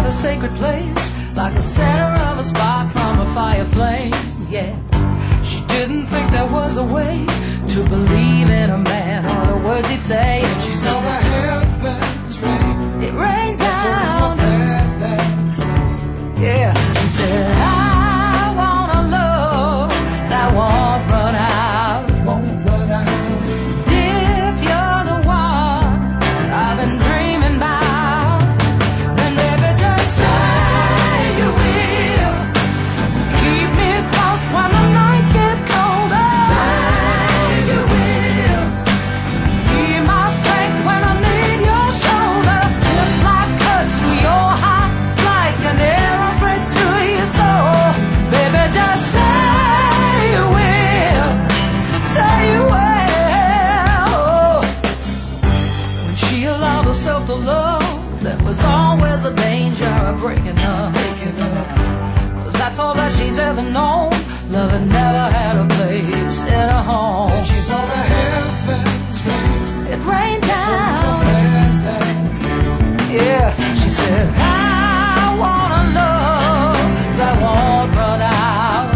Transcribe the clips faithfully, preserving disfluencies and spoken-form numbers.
a sacred place, like the center of a spark from a fire flame. Yeah, she didn't think there was a way to believe in a man or the words he'd say. And she saw the heavens rain. It rained down. That day. Yeah, she said, I want a love that won't run out. Won't run out. If you're the one I've been dreaming about, then baby just say you will. Keep me close when the nights get colder. Say you will. Be my strength when I need your shoulder. This life cuts through your heart like an arrow straight through your soul. Baby, just say you will. Say you will. When she allowed herself to love, there was always a danger of breaking up. Breaking up. Cause that's all that she's ever known. Love had never had a place in a home. And she saw the heavens rain. It rained down. Past that. Yeah, she said, I want a love that won't run out.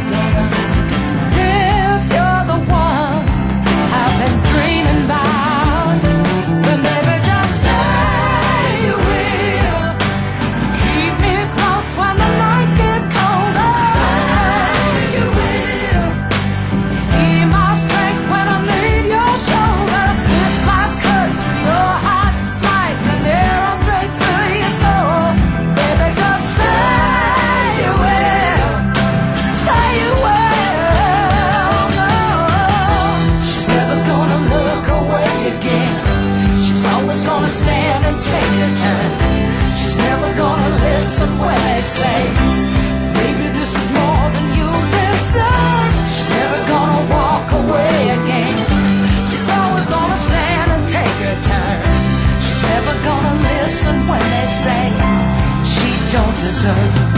If you're the one I've been dreaming about, then baby just say you will. Keep me close when the nights get colder. Say you will. Be my strength when I need your shoulder. This life cuts through your heart like an arrow straight through your soul. Baby, just say you will. Say you will. No, she's never gonna look away again. She's always gonna stand and take her turn. She's never gonna listen when they say, baby, this is more than you deserve. She's never gonna walk away again. She's always gonna stand and take her turn. She's never gonna listen when they say she don't deserve